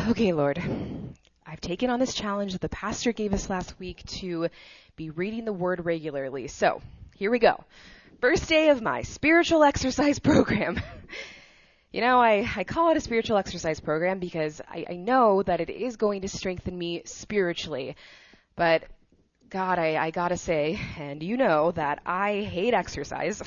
Okay, Lord, I've taken on this challenge that the pastor gave us last week to be reading the Word regularly. So, here we go. First day of my spiritual exercise program. I call it a spiritual exercise program because I know that it is going to strengthen me spiritually. But, God, I gotta say, and you know that I hate exercise.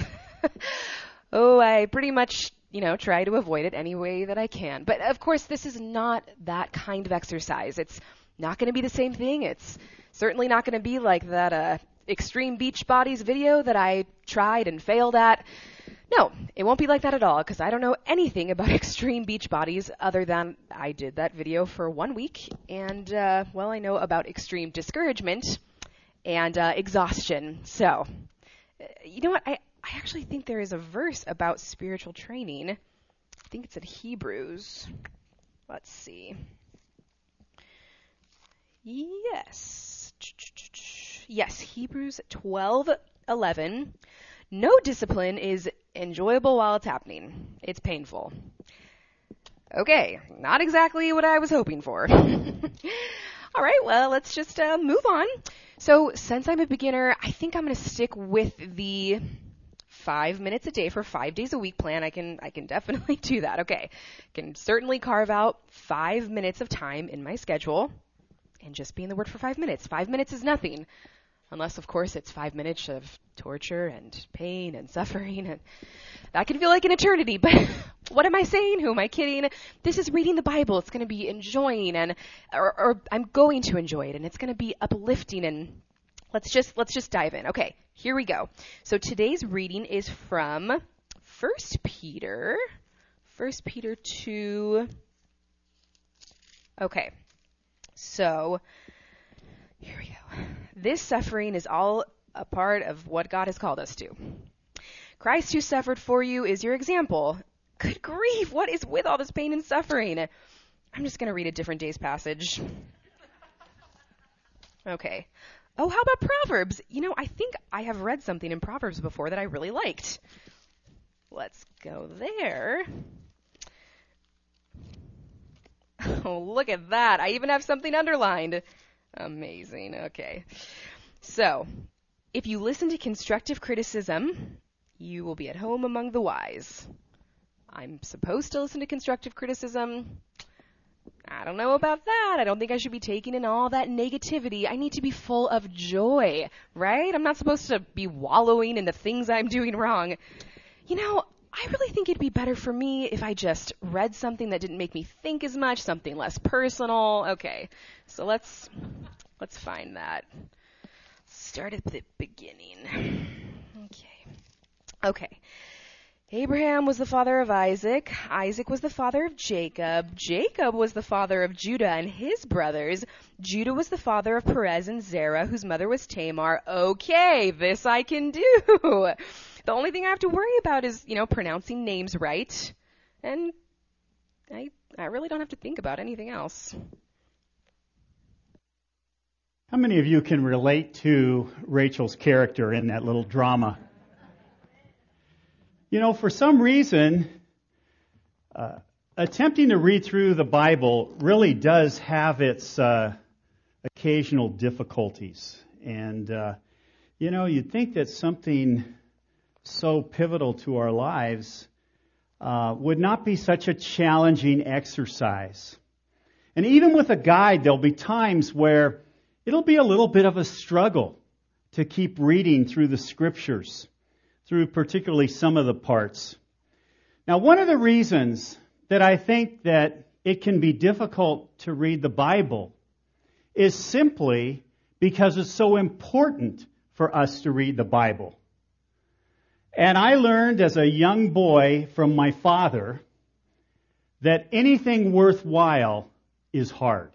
I pretty much try to avoid it any way that I can. But of course, this is not that kind of exercise. It's not going to be the same thing. It's certainly not going to be like that Extreme Beach Bodies video that I tried and failed at. No, it won't be like that at all, because I don't know anything about Extreme Beach Bodies other than I did that video for 1 week, and, I know about extreme discouragement and exhaustion. So, you know what? I actually think there is a verse about spiritual training. I think it's in Hebrews. Let's see. Yes, Hebrews 12:11. No discipline is enjoyable while it's happening. It's painful. Okay, not exactly what I was hoping for. All right, well, let's just move on. So, since I'm a beginner, I think I'm going to stick with the 5 minutes a day for 5 days a week plan. I can definitely do that. Okay. Can certainly carve out 5 minutes of time in my schedule and just be in the Word for 5 minutes. 5 minutes is nothing. Unless, of course, it's 5 minutes of torture and pain and suffering. And that can feel like an eternity. But what am I saying? Who am I kidding? This is reading the Bible. It's going to be enjoying or I'm going to enjoy it, and it's going to be uplifting, and Let's just dive in. Okay, here we go. So today's reading is from 1 Peter 2. Okay, so here we go. This suffering is all a part of what God has called us to. Christ who suffered for you is your example. Good grief, what is with all this pain and suffering? I'm just going to read a different day's passage. Okay. Oh, how about Proverbs? I think I have read something in Proverbs before that I really liked. Let's go there. Oh, look at that. I even have something underlined. Amazing. Okay. So, if you listen to constructive criticism, you will be at home among the wise. I'm supposed to listen to constructive criticism. I don't know about that. I don't think I should be taking in all that negativity. I need to be full of joy, right? I'm not supposed to be wallowing in the things I'm doing wrong. I really think it'd be better for me if I just read something that didn't make me think as much, something less personal. Okay, so let's find that. Start at the beginning. Okay. Abraham was the father of Isaac. Isaac was the father of Jacob. Jacob was the father of Judah and his brothers. Judah was the father of Perez and Zerah, whose mother was Tamar. Okay, this I can do. The only thing I have to worry about is, pronouncing names right. And I really don't have to think about anything else. How many of you can relate to Rachel's character in that little drama? For some reason, attempting to read through the Bible really does have its occasional difficulties. And, you'd think that something so pivotal to our lives would not be such a challenging exercise. And even with a guide, there'll be times where it'll be a little bit of a struggle to keep reading through the Scriptures, through particularly some of the parts. Now, one of the reasons that I think that it can be difficult to read the Bible is simply because it's so important for us to read the Bible. And I learned as a young boy from my father that anything worthwhile is hard.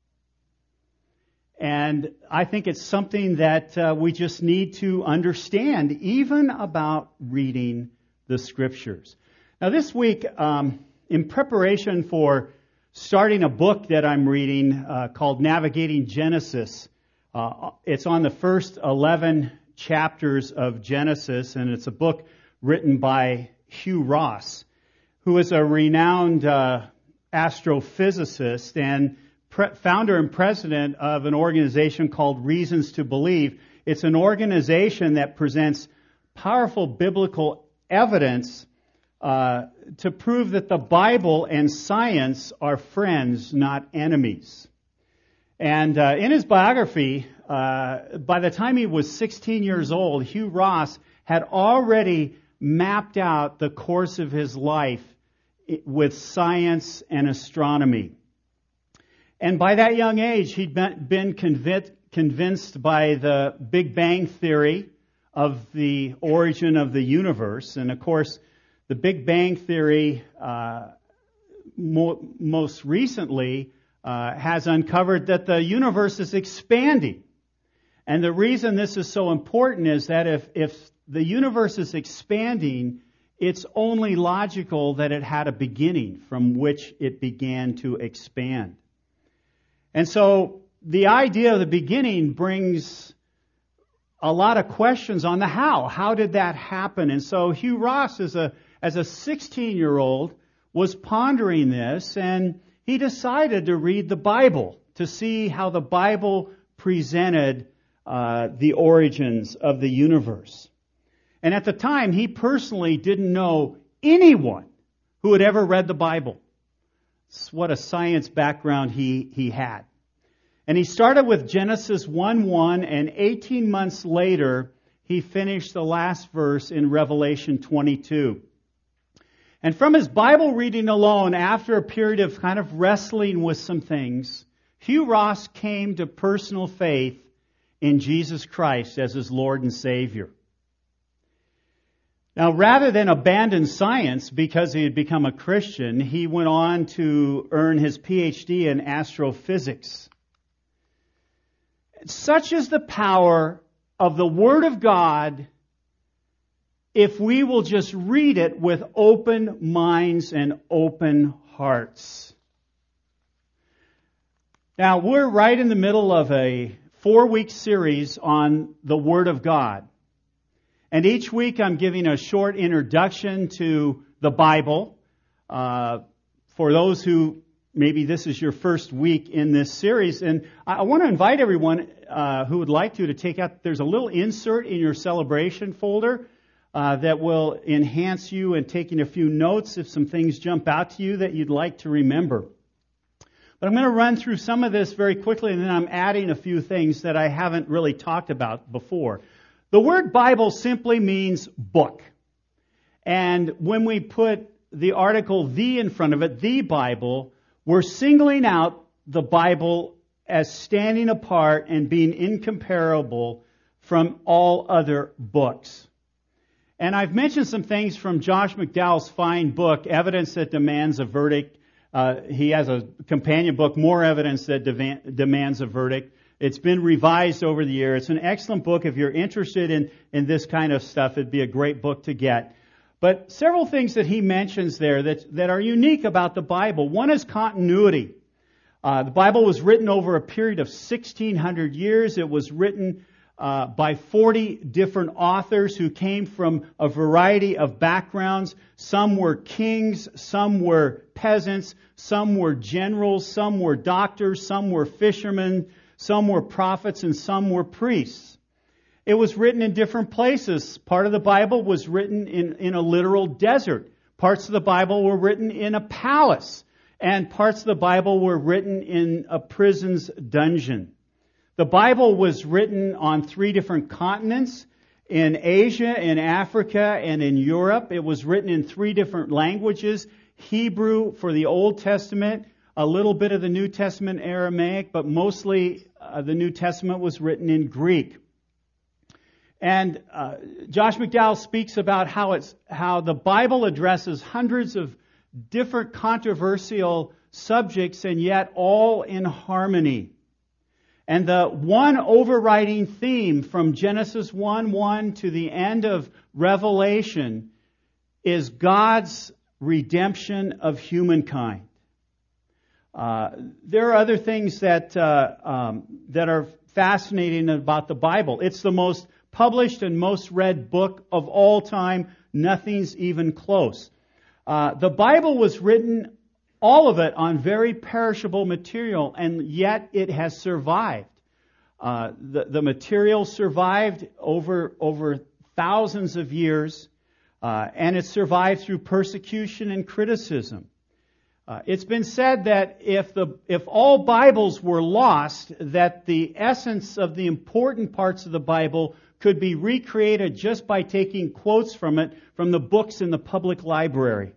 And I think it's something that we just need to understand, even about reading the Scriptures. Now this week, in preparation for starting a book that I'm reading called Navigating Genesis, it's on the first 11 chapters of Genesis, and it's a book written by Hugh Ross, who is a renowned astrophysicist and founder and president of an organization called Reasons to Believe. It's an organization that presents powerful biblical evidence to prove that the Bible and science are friends, not enemies. And in his biography, by the time he was 16 years old, Hugh Ross had already mapped out the course of his life with science and astronomy. And by that young age, he'd been convinced by the Big Bang Theory of the origin of the universe. And of course, the Big Bang Theory most recently has uncovered that the universe is expanding. And the reason this is so important is that if the universe is expanding, it's only logical that it had a beginning from which it began to expand. And so the idea of the beginning brings a lot of questions on the how. How did that happen? And so Hugh Ross, as a 16-year-old, was pondering this, and he decided to read the Bible to see how the Bible presented the origins of the universe. And at the time, he personally didn't know anyone who had ever read the Bible. It's what a science background he had. And he started with Genesis 1:1, and 18 months later, he finished the last verse in Revelation 22. And from his Bible reading alone, after a period of kind of wrestling with some things, Hugh Ross came to personal faith in Jesus Christ as his Lord and Savior. Now, rather than abandon science because he had become a Christian, he went on to earn his PhD in astrophysics. Such is the power of the Word of God if we will just read it with open minds and open hearts. Now, we're right in the middle of a 4-week series on the Word of God. And each week I'm giving a short introduction to the Bible. For those who, maybe this is your first week in this series. And I want to invite everyone who would like to take out, there's a little insert in your celebration folder that will enhance you in taking a few notes if some things jump out to you that you'd like to remember. But I'm going to run through some of this very quickly, and then I'm adding a few things that I haven't really talked about before. The word Bible simply means book. And when we put the article the in front of it, the Bible, we're singling out the Bible as standing apart and being incomparable from all other books. And I've mentioned some things from Josh McDowell's fine book, Evidence That Demands a Verdict. He has a companion book, More Evidence That Demands a Verdict. It's been revised over the year. It's an excellent book. If you're interested in this kind of stuff, it'd be a great book to get. But several things that he mentions there that are unique about the Bible. One is continuity. The Bible was written over a period of 1,600 years. It was written by 40 different authors who came from a variety of backgrounds. Some were kings, some were peasants, some were generals, some were doctors, some were fishermen, some were prophets, and some were priests. It was written in different places. Part of the Bible was written in a literal desert. Parts of the Bible were written in a palace. And parts of the Bible were written in a prison's dungeon. The Bible was written on 3 different continents, in Asia, in Africa, and in Europe. It was written in 3 different languages, Hebrew for the Old Testament, a little bit of the New Testament Aramaic, but mostly the New Testament was written in Greek. And Josh McDowell speaks about how the Bible addresses hundreds of different controversial subjects, and yet all in harmony. And the one overriding theme from Genesis 1:1 to the end of Revelation is God's redemption of humankind. There are other things that are fascinating about the Bible. It's the most published and most read book of all time. Nothing's even close. The Bible was written all of it on very perishable material, and yet it has survived. The material survived over thousands of years, and it survived through persecution and criticism. It's been said that if all Bibles were lost, that the essence of the important parts of the Bible could be recreated just by taking quotes from it from the books in the public library.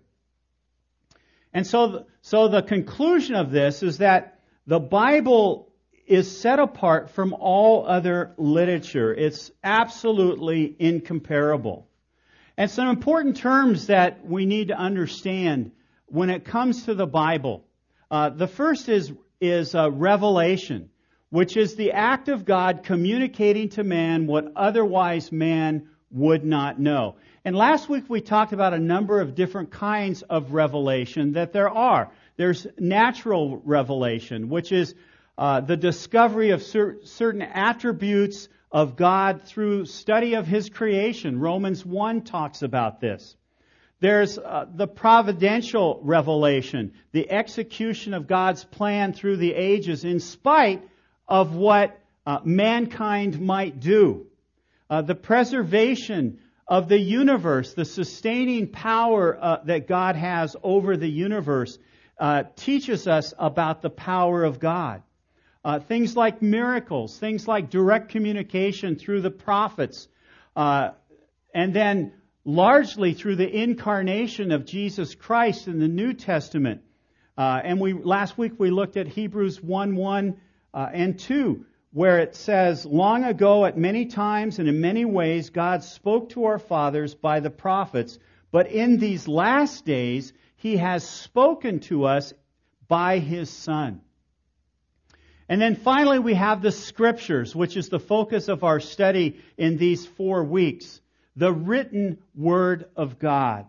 And so the conclusion of this is that the Bible is set apart from all other literature. It's absolutely incomparable. And some important terms that we need to understand when it comes to the Bible. The first is revelation, which is the act of God communicating to man what otherwise man would not know. And last week we talked about a number of different kinds of revelation that there are. There's natural revelation, which is the discovery of certain attributes of God through study of His creation. Romans 1 talks about this. There's the providential revelation, the execution of God's plan through the ages in spite of what mankind might do. The preservation of the universe, the sustaining power that God has over the universe, teaches us about the power of God. Things like miracles, things like direct communication through the prophets, and then largely through the incarnation of Jesus Christ in the New Testament. And last week we looked at Hebrews 1:1 and 2, where it says, "Long ago, at many times and in many ways, God spoke to our fathers by the prophets, but in these last days, He has spoken to us by His Son." And then finally, we have the Scriptures, which is the focus of our study in these 4 weeks. The written Word of God.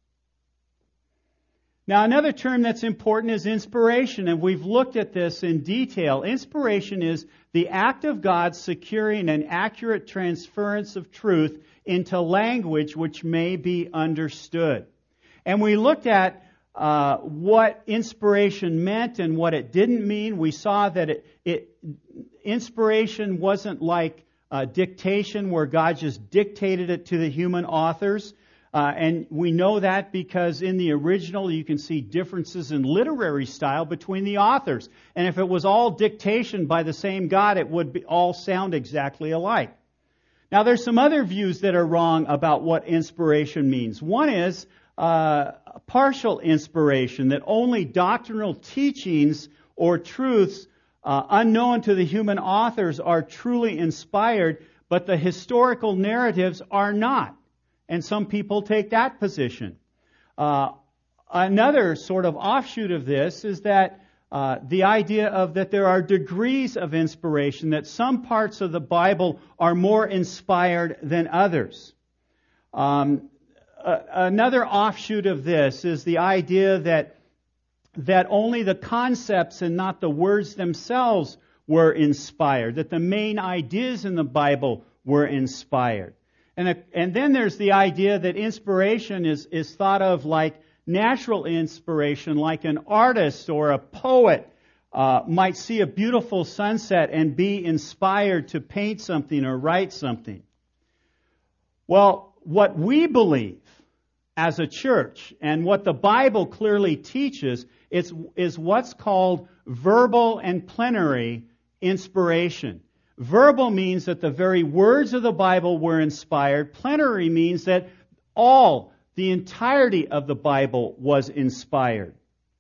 Now, another term that's important is inspiration, and we've looked at this in detail. Inspiration is the act of God securing an accurate transference of truth into language which may be understood. And we looked at what inspiration meant and what it didn't mean. We saw that inspiration wasn't like dictation where God just dictated it to the human authors. And we know that because in the original you can see differences in literary style between the authors. And if it was all dictation by the same God, it would all sound exactly alike. Now there's some other views that are wrong about what inspiration means. One is partial inspiration, that only doctrinal teachings or truths unknown to the human authors are truly inspired, but the historical narratives are not. And some people take that position. Another sort of offshoot of this is that the idea of that there are degrees of inspiration, that some parts of the Bible are more inspired than others. Another offshoot of this is the idea that only the concepts and not the words themselves were inspired, that the main ideas in the Bible were inspired. And then there's the idea that inspiration is thought of like natural inspiration, like an artist or a poet might see a beautiful sunset and be inspired to paint something or write something. Well, what we believe as a church and what the Bible clearly teaches is what's called verbal and plenary inspiration. Verbal means that the very words of the Bible were inspired. Plenary means that the entirety of the Bible was inspired.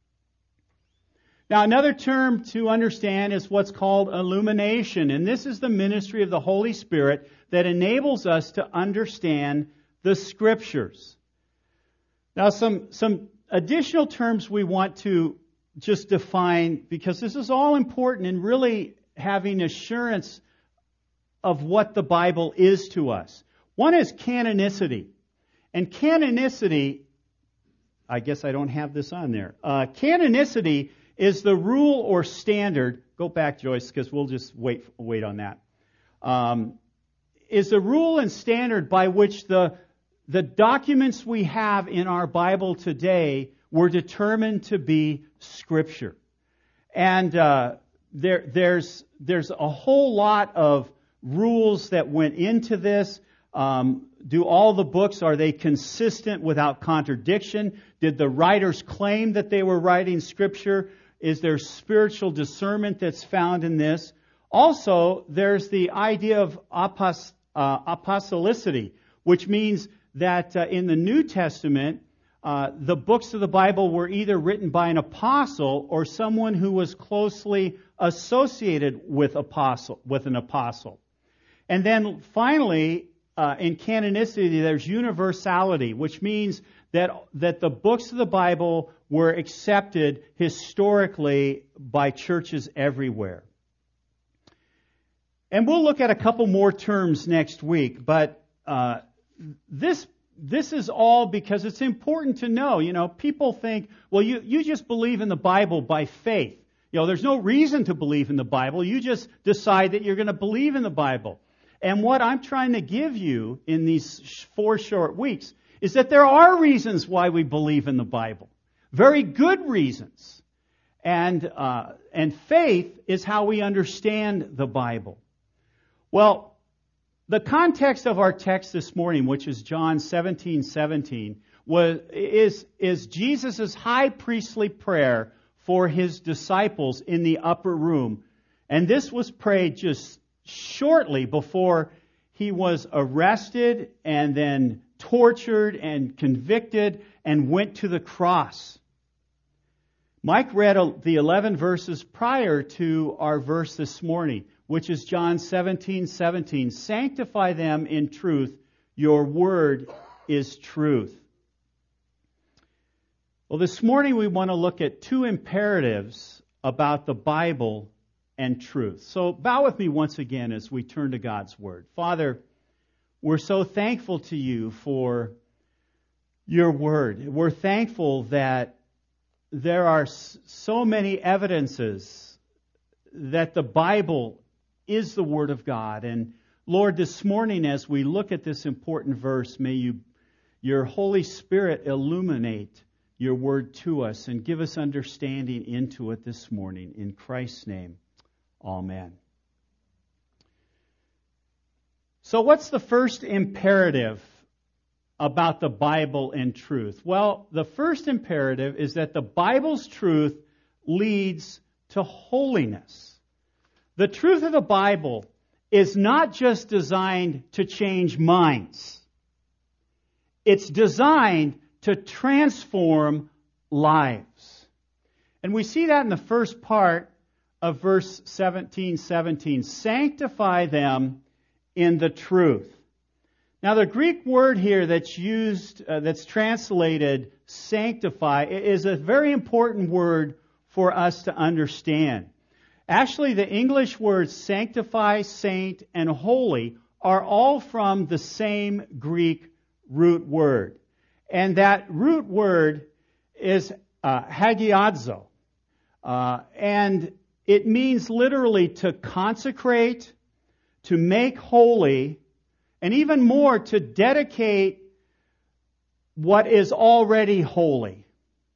Now, another term to understand is what's called illumination, and this is the ministry of the Holy Spirit that enables us to understand the Scriptures. Now, some additional terms we want to just define, because this is all important in really having assurance of what the Bible is to us. One is canonicity. And canonicity, I guess I don't have this on there. Canonicity is the rule or standard. Go back, Joyce, because we'll just wait on that. Is the rule and standard by which the documents we have in our Bible today were determined to be Scripture. And there's a whole lot of rules that went into this. Do all the books, are they consistent without contradiction? Did the writers claim that they were writing Scripture? Is there spiritual discernment that's found in this? Also, there's the idea of apostolicity, which means that in the New Testament, the books of the Bible were either written by an apostle or someone who was closely associated with an apostle. And then finally, in canonicity, there's universality, which means that the books of the Bible were accepted historically by churches everywhere. And we'll look at a couple more terms next week, but this is all because it's important to know. You know, people think, well, you just believe in the Bible by faith. You know, there's no reason to believe in the Bible. You just decide that you're going to believe in the Bible. And what I'm trying to give you in these 4 short weeks is that there are reasons why we believe in the Bible. Very good reasons. And faith is how we understand the Bible. Well, the context of our text this morning, which is John 17:17, is Jesus' high priestly prayer for his disciples in the upper room. And this was prayed just shortly before he was arrested and then tortured and convicted and went to the cross. Mike read the 11 verses prior to our verse this morning, which is John 17:17. Sanctify them in truth. Your word is truth. Well, this morning we want to look at 2 imperatives about the Bible and truth. So bow with me once again as we turn to God's Word. Father, we're so thankful to you for your Word. We're thankful that there are so many evidences that the Bible is the Word of God. And Lord, this morning as we look at this important verse, may your Holy Spirit illuminate your Word to us and give us understanding into it this morning. In Christ's name, amen. So what's the first imperative about the Bible and truth? Well, the first imperative is that the Bible's truth leads to holiness. The truth of the Bible is not just designed to change minds. It's designed to transform lives. And we see that in the first part of verse 17:17. Sanctify them in the truth. Now, the Greek word here that's used, that's translated sanctify, is a very important word for us to understand. Actually, the English words sanctify, saint, and holy are all from the same Greek root word. And that root word is hagiadzo. And it means literally to consecrate, to make holy, and even more, to dedicate what is already holy.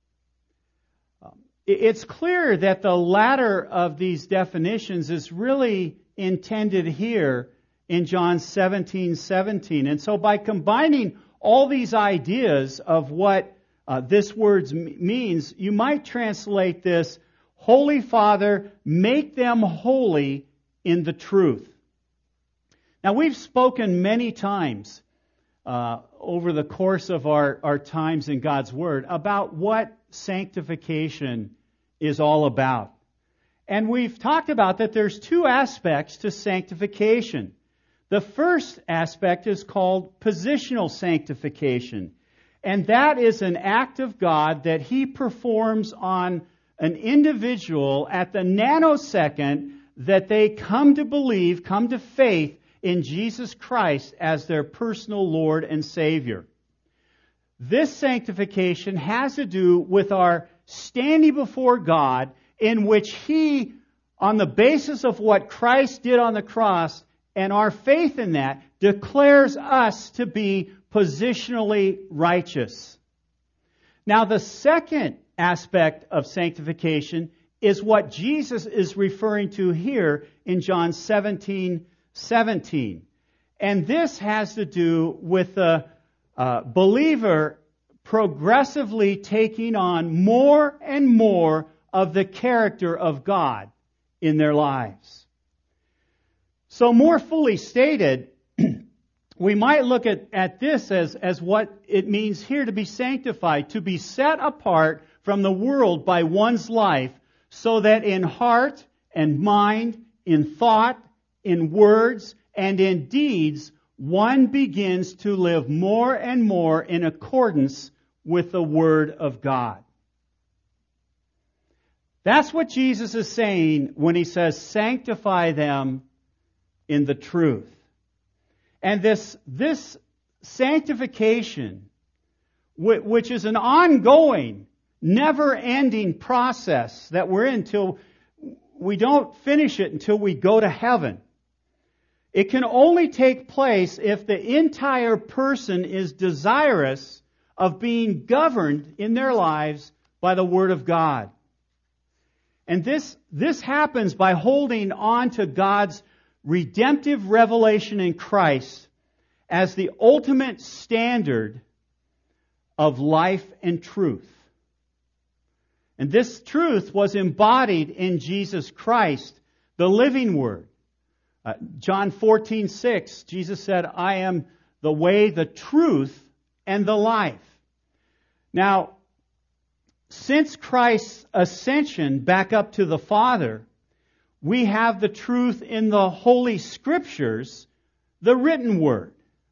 It's clear that the latter of these definitions is really intended here in John 17:17. And so by combining all these ideas of what this word means, you might translate this, Holy Father, make them holy in the truth. Now, we've spoken many times over the course of our times in God's Word about what sanctification is all about. And we've talked about that there's 2 aspects to sanctification. The first aspect is called positional sanctification. And that is an act of God that He performs on an individual at the nanosecond that they come to believe, come to faith in Jesus Christ as their personal Lord and Savior. This sanctification has to do with our standing before God, in which He, on the basis of what Christ did on the cross and our faith in that, declares us to be positionally righteous. Now, the second aspect of sanctification is what Jesus is referring to here in John 17:17. And this has to do with the believer progressively taking on more and more of the character of God in their lives. So more fully stated, we might look at this as what it means here to be sanctified, to be set apart from the world by one's life, so that in heart and mind, in thought, in words, and in deeds, one begins to live more and more in accordance with the Word of God. That's what Jesus is saying when He says, sanctify them in the truth. And this sanctification, which is an ongoing, never-ending process that we're in until we don't finish it until we go to heaven. It can only take place if the entire person is desirous of being governed in their lives by the Word of God. And this happens by holding on to God's redemptive revelation in Christ as the ultimate standard of life and truth. And this truth was embodied in Jesus Christ, the living Word. John 14:6, Jesus said, I am the way, the truth, and the life. Now, since Christ's ascension back up to the Father, we have the truth in the Holy Scriptures, the written Word.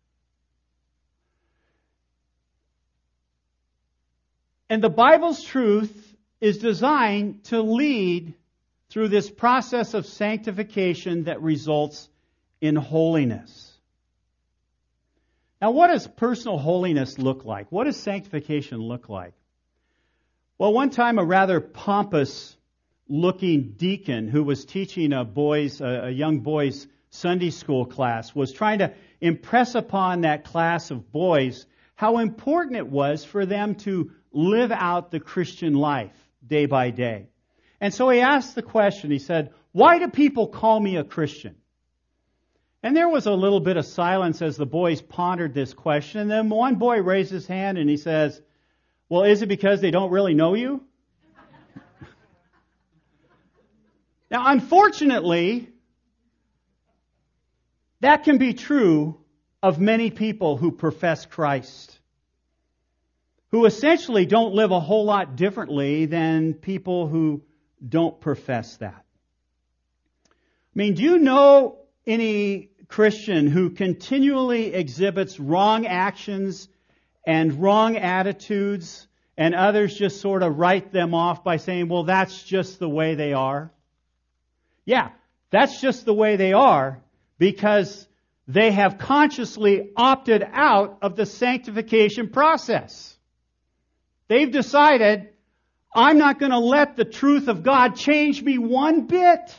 And the Bible's truth is designed to lead through this process of sanctification that results in holiness. Now, what does personal holiness look like? What does sanctification look like? Well, one time a rather pompous-looking deacon who was teaching a young boys' Sunday school class was trying to impress upon that class of boys how important it was for them to live out the Christian life day by day. And so he asked the question, he said, why do people call me a Christian? And there was a little bit of silence as the boys pondered this question. And then one boy raised his hand and he says, well, is it because they don't really know you? Now, unfortunately, that can be true of many people who profess Christ, who essentially don't live a whole lot differently than people who don't profess that. I mean, do you know any Christian who continually exhibits wrong actions and wrong attitudes, and others just sort of write them off by saying, well, that's just the way they are? Yeah, that's just the way they are because they have consciously opted out of the sanctification process. They've decided, I'm not going to let the truth of God change me one bit.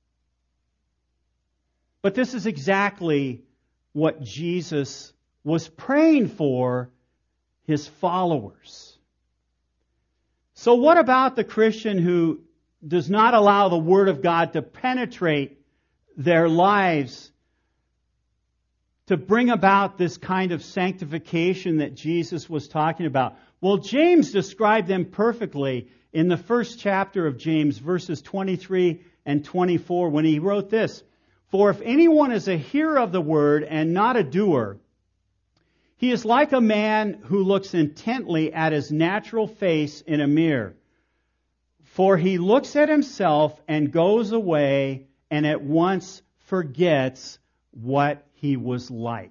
But this is exactly what Jesus was praying for His followers. So what about the Christian who does not allow the Word of God to penetrate their lives to bring about this kind of sanctification that Jesus was talking about? Well, James described them perfectly in the first chapter of James, verses 23 and 24, when he wrote this, for if anyone is a hearer of the word and not a doer, he is like a man who looks intently at his natural face in a mirror. For he looks at himself and goes away and at once forgets what he was like.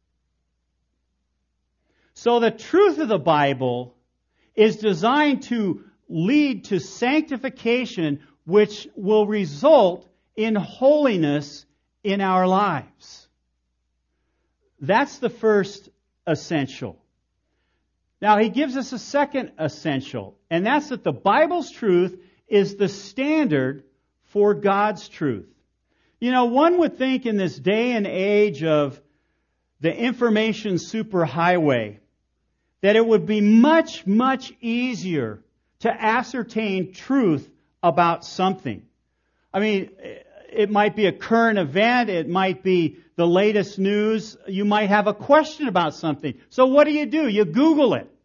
So the truth of the Bible is designed to lead to sanctification, which will result in holiness in our lives. That's the first essential. Now, he gives us a second essential, and that's that the Bible's truth is the standard for God's truth. You know, one would think in this day and age of the information superhighway that it would be much, much easier to ascertain truth about something. I mean, it might be a current event, it might be the latest news, you might have a question about something. So what do? You Google it.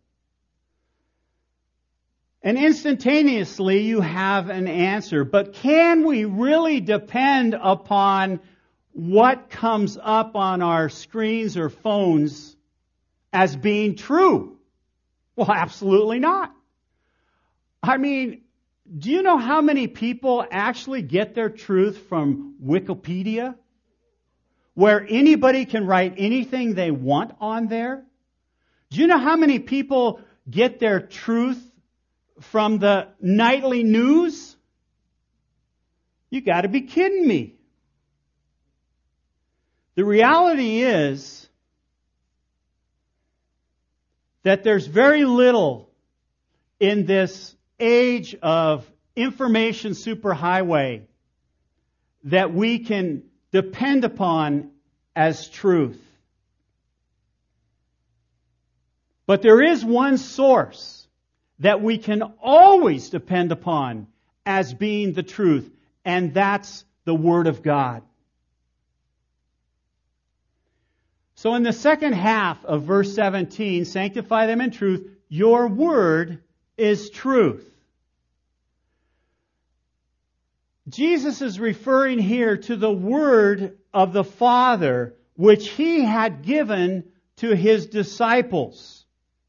And instantaneously you have an answer. But can we really depend upon what comes up on our screens or phones as being true? Well, absolutely not. I mean, do you know how many people actually get their truth from Wikipedia? Where anybody can write anything they want on there? Do you know how many people get their truth from the nightly news? You got to be kidding me. The reality is that there's very little in this age of information superhighway that we can depend upon as truth. But there is one source that we can always depend upon as being the truth, and that's the Word of God. So in the second half of verse 17, sanctify them in truth, your word is truth. Jesus is referring here to the Word of the Father, which He had given to His disciples.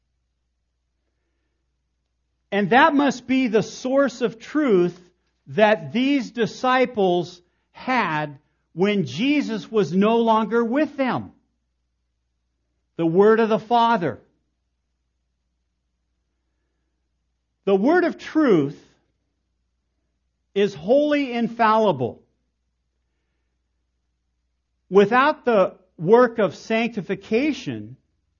And that must be the source of truth that these disciples had when Jesus was no longer with them. The Word of the Father. The Word of truth is wholly infallible. Without the work of sanctification,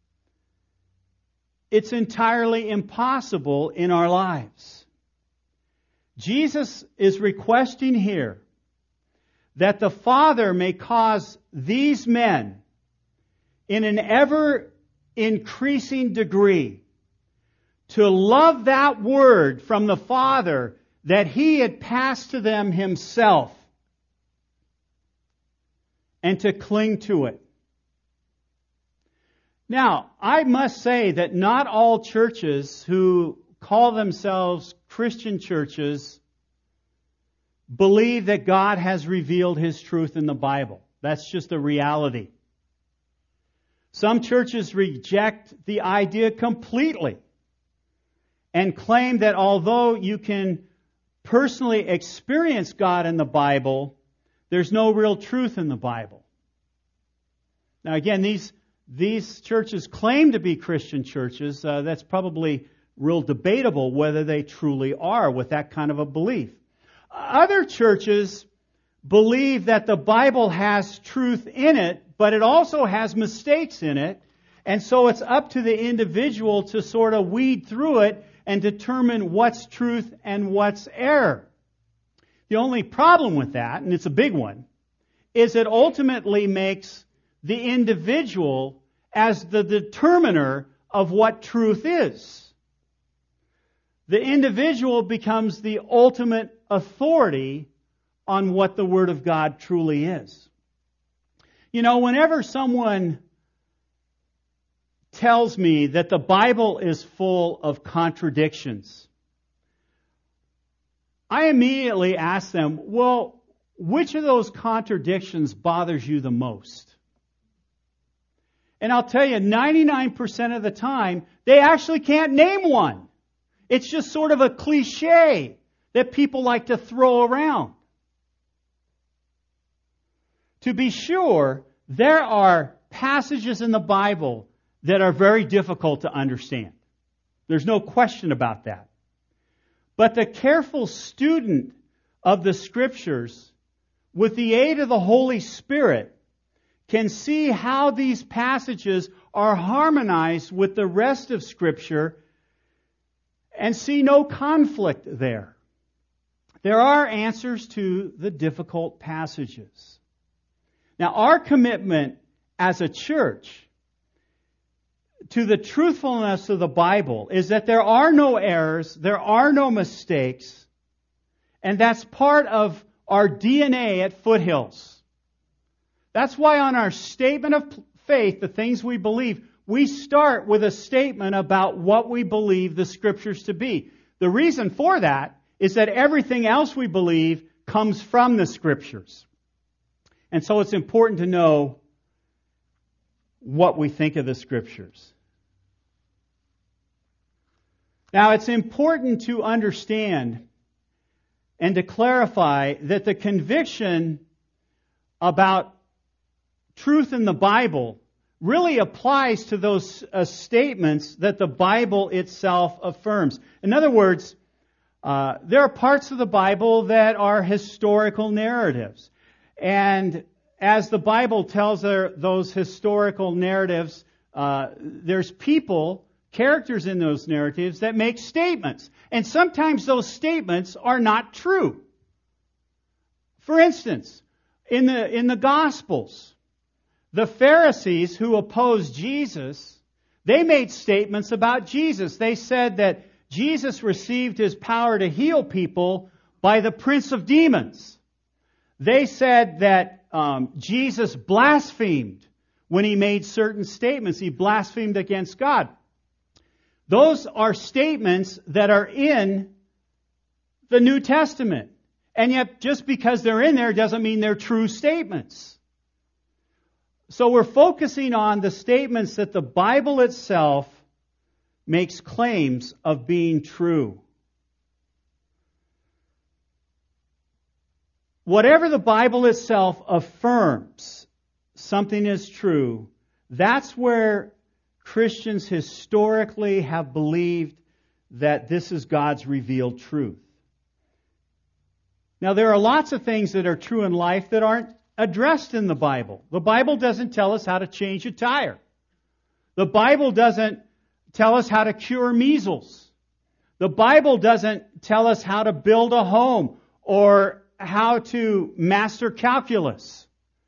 it's entirely impossible in our lives. Jesus is requesting here that the Father may cause these men in an ever increasing degree to love that Word from the Father that He had passed to them Himself, and to cling to it. Now, I must say that not all churches who call themselves Christian churches believe that God has revealed His truth in the Bible. That's just a reality. Some churches reject the idea completely and claim that although you can personally experience God in the Bible, there's no real truth in the Bible. Now again, these churches claim to be Christian churches. That's probably real debatable whether they truly are with that kind of a belief. Other churches believe that the Bible has truth in it, but it also has mistakes in it, and so it's up to the individual to sort of weed through it and determine what's truth and what's error. The only problem with that, and it's a big one, is it ultimately makes the individual as the determiner of what truth is. The individual becomes the ultimate authority on what the Word of God truly is. You know, whenever someone tells me that the Bible is full of contradictions, I immediately ask them, well, which of those contradictions bothers you the most? And I'll tell you, 99% of the time, they actually can't name one. It's just sort of a cliche that people like to throw around. To be sure, there are passages in the Bible that are very difficult to understand. There's no question about that. But the careful student of the Scriptures, with the aid of the Holy Spirit, can see how these passages are harmonized with the rest of Scripture and see no conflict there. There are answers to the difficult passages. Now, our commitment as a church to the truthfulness of the Bible is that there are no errors, there are no mistakes, and that's part of our DNA at Foothills. That's why on our statement of faith, the things we believe, we start with a statement about what we believe the Scriptures to be. The reason for that is that everything else we believe comes from the Scriptures. And so it's important to know what we think of the Scriptures. Now, it's important to understand and to clarify that the conviction about truth in the Bible really applies to those statements that the Bible itself affirms. In other words, there are parts of the Bible that are historical narratives. And as the Bible tells those historical narratives, there's people, characters in those narratives that make statements. And sometimes those statements are not true. For instance, in the Gospels, the Pharisees who opposed Jesus, they made statements about Jesus. They said that Jesus received His power to heal people by the prince of demons. They said that Jesus blasphemed when He made certain statements. He blasphemed against God. Those are statements that are in the New Testament. And yet, just because they're in there doesn't mean they're true statements. So we're focusing on the statements that the Bible itself makes claims of being true. Whatever the Bible itself affirms something is true, that's where Christians historically have believed that this is God's revealed truth. Now, there are lots of things that are true in life that aren't addressed in the Bible. The Bible doesn't tell us how to change a tire. The Bible doesn't tell us how to cure measles. The Bible doesn't tell us how to build a home or how to master calculus.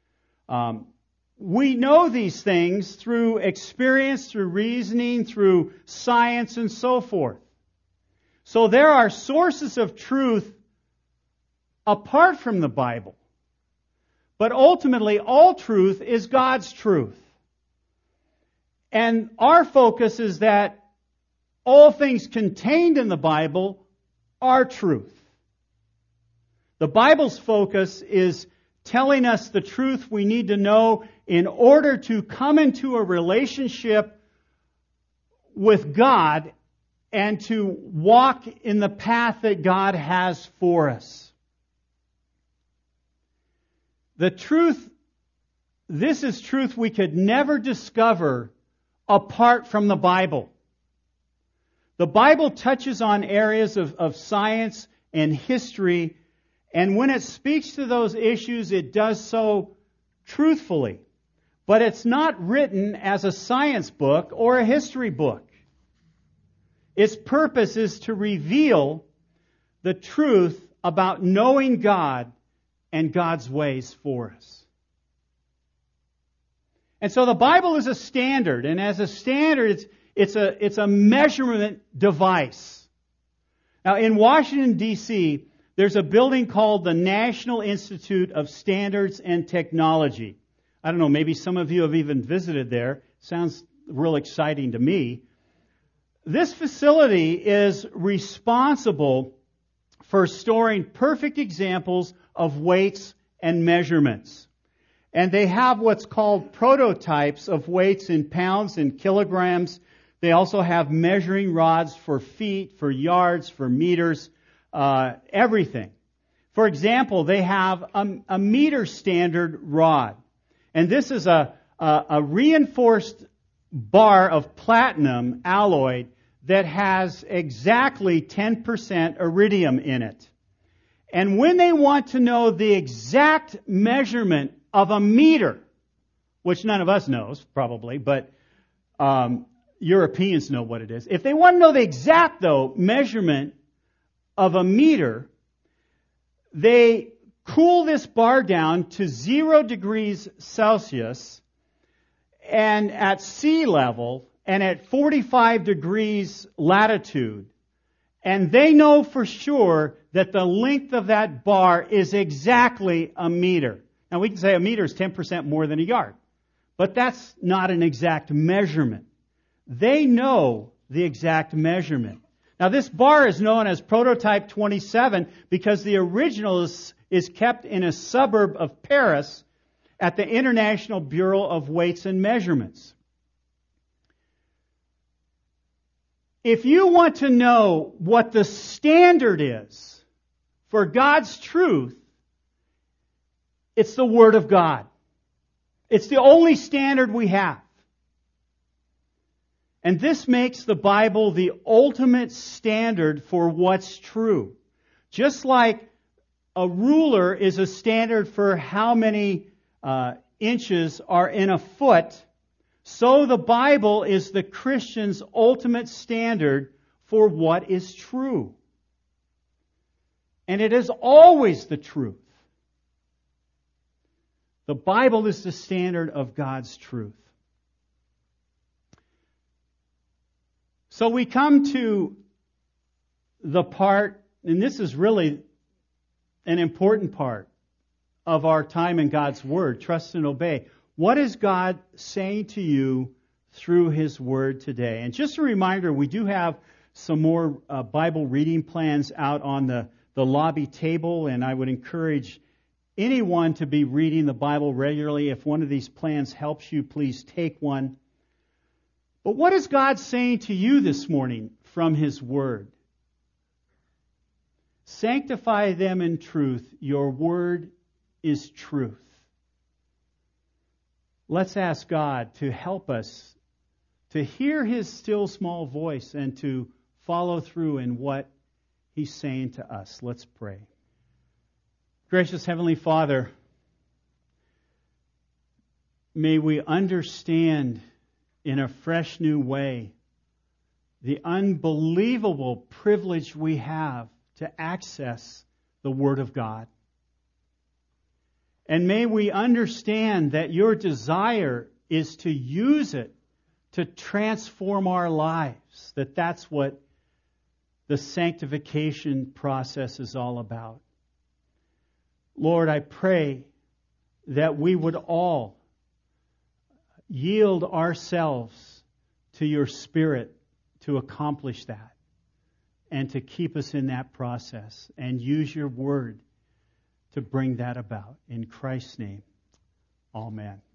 We know these things through experience, through reasoning, through science, and so forth. So there are sources of truth apart from the Bible. But ultimately, all truth is God's truth. And our focus is that all things contained in the Bible are truth. The Bible's focus is telling us the truth we need to know in order to come into a relationship with God and to walk in the path that God has for us. The truth, this is truth we could never discover apart from the Bible. The Bible touches on areas of science and history, and when it speaks to those issues, it does so truthfully. But it's not written as a science book or a history book. Its purpose is to reveal the truth about knowing God and God's ways for us. And so the Bible is a standard, and as a standard, it's a measurement device. Now, in Washington, D.C., there's a building called the National Institute of Standards and Technology. I don't know, maybe some of you have even visited there. Sounds real exciting to me. This facility is responsible for storing perfect examples of weights and measurements. And they have what's called prototypes of weights in pounds and kilograms. They also have measuring rods for feet, for yards, for meters, everything. For example, they have a meter standard rod. And this is a reinforced bar of platinum alloy that has exactly 10% iridium in it. And when they want to know the exact measurement of a meter, which none of us knows probably, but Europeans know what it is. If they want to know the exact, though, measurement of a meter, they cool this bar down to 0 degrees Celsius, and at sea level, and at 45 degrees latitude, and they know for sure that the length of that bar is exactly a meter. Now we can say a meter is 10% more than a yard, but that's not an exact measurement. They know the exact measurement. Now this bar is known as Prototype 27 because the original is kept in a suburb of Paris at the International Bureau of Weights and Measurements. If you want to know what the standard is for God's truth, it's the Word of God. It's the only standard we have. And this makes the Bible the ultimate standard for what's true. Just like a ruler is a standard for how many inches are in a foot, so the Bible is the Christian's ultimate standard for what is true. And it is always the truth. The Bible is the standard of God's truth. So we come to the part, and this is really an important part of our time in God's Word, trust and obey. What is God saying to you through His Word today? And just a reminder, we do have some more Bible reading plans out on the lobby table, and I would encourage anyone to be reading the Bible regularly. If one of these plans helps you, please take one. But what is God saying to you this morning from His Word? Sanctify them in truth. Your Word is truth. Let's ask God to help us to hear His still small voice and to follow through in what He's saying to us. Let's pray. Gracious Heavenly Father, may we understand in a fresh new way the unbelievable privilege we have to access the Word of God. And may we understand that your desire is to use it to transform our lives, that that's what the sanctification process is all about. Lord, I pray that we would all yield ourselves to your Spirit to accomplish that and to keep us in that process and use your Word to bring that about. In Christ's name, amen.